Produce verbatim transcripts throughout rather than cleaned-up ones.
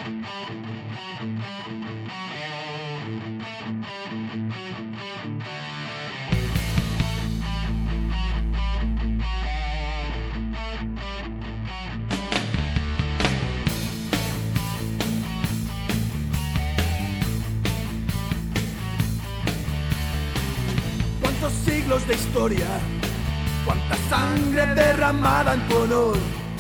Cuántos siglos de historia, cuánta sangre derramada en tu honor.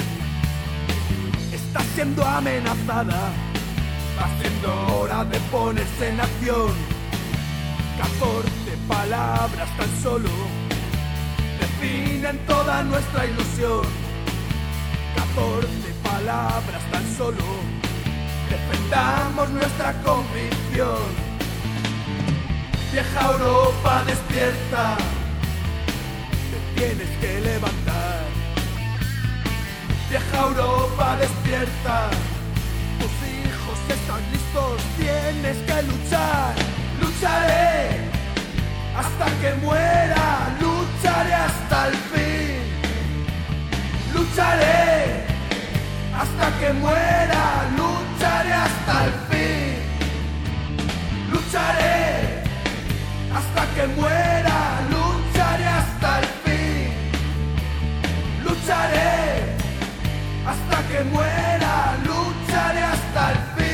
Está siendo amenazada, va siendo hora de ponerse en acción. Catorce palabras tan solo definen toda nuestra ilusión. Catorce palabras tan solo defendamos nuestra convicción. Vieja Europa, despierta, te tienes que levantar. Vieja Europa, despierta, tus hijos están listos, tienes que luchar. Lucharé hasta que muera, lucharé hasta el fin. Lucharé hasta que muera, lucharé hasta el fin. Lucharé hasta que muera, lucharé hasta el fin. Lucharé hasta que muera, lucharé hasta el fin.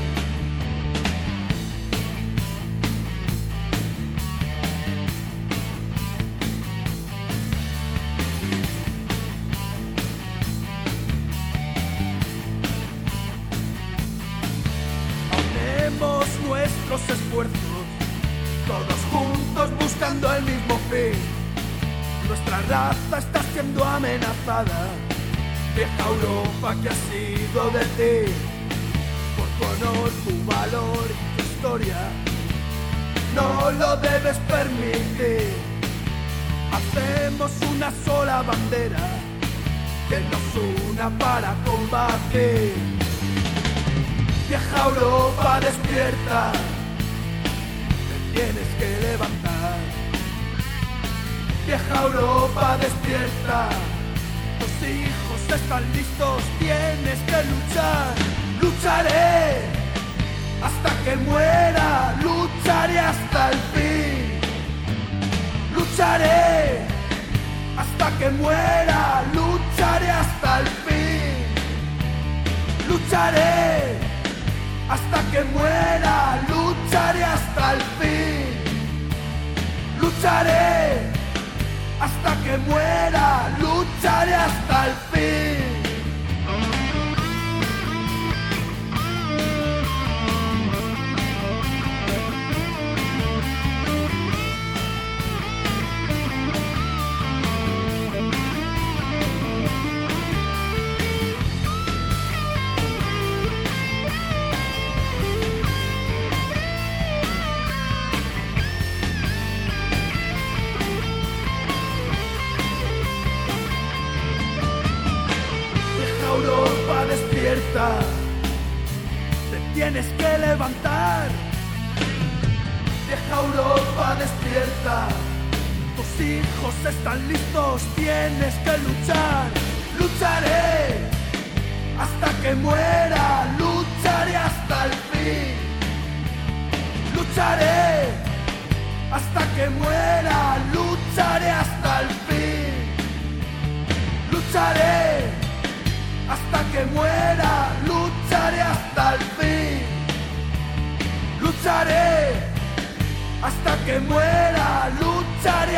Aunemos nuestros esfuerzos, todos juntos buscando el mismo fin. Nuestra raza está siendo amenazada. Vieja Europa, ¿qué ha sido de ti? Por tu honor, tu valor y tu historia, no lo debes permitir. Hacemos una sola bandera que nos una para combatir. Vieja Europa, despierta, tienes que levantar. Vieja Europa, despierta, tus hijos están listos, tienes que luchar. Lucharé hasta que muera, lucharé hasta el fin. Lucharé hasta que muera, lucharé hasta el fin. Lucharé hasta que muera, lucharé hasta el fin. Lucharé hasta que muera, lucharé hasta el fin. Europa, despierta, te tienes que levantar. Vieja Europa, despierta, tus hijos están listos, tienes que luchar. Lucharé hasta que muera, lucharé hasta el fin. Lucharé hasta que muera, lucharé hasta el fin. Lucharé hasta que muera, lucharé hasta el fin. Lucharé hasta que muera, lucharé